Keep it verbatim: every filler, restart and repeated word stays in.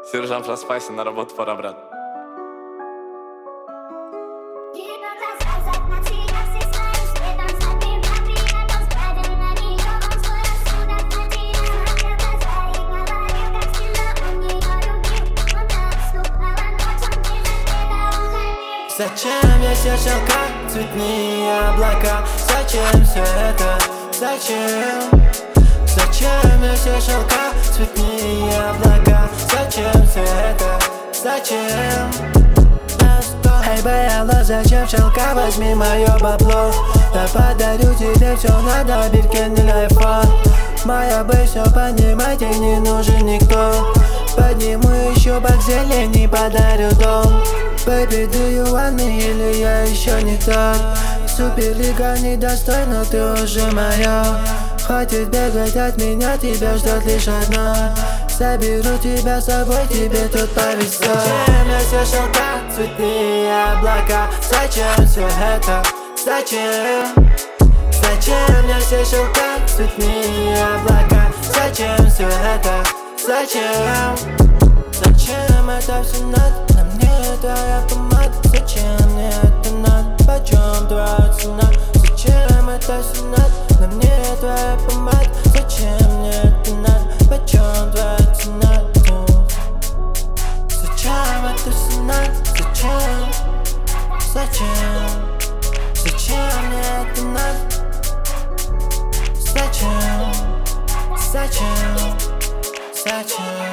Сержант, распайся, на работу пора, брат. Зачем я слышал, как цветные облака? Зачем все это? Зачем? Зачем я слышал, как цветные облака? Зачем все это? Зачем? Эй, Бэйла, зачем шелка? Возьми мое бабло. Я подарю тебе все, надо Биркин или айфон. Моя бы все понимаете, не нужен никто. Подниму еще бак зелени, подарю дом. Baby, do you want me или я еще не тот? Суперлига недостойна, ты уже моя. Хватит бегать от меня, тебя ждет лишь одно. Заберу тебя с собой, тебе тут повезет. Зачем я слышал, как цветные облака? Зачем все это? Зачем? Зачем я слышал, как цветные облака? Зачем все это? Зачем? Зачем это все надо? На мне твоя помада. Зачем мне это надо? Почем твоя цена? Зачем это все надо? На мне твоя помада. Зачем мне это надо? Почем твоя цена? Зачем это все надо? Зачем? Зачем? Зачем мне это надо? Зачем? Зачем? Зачем?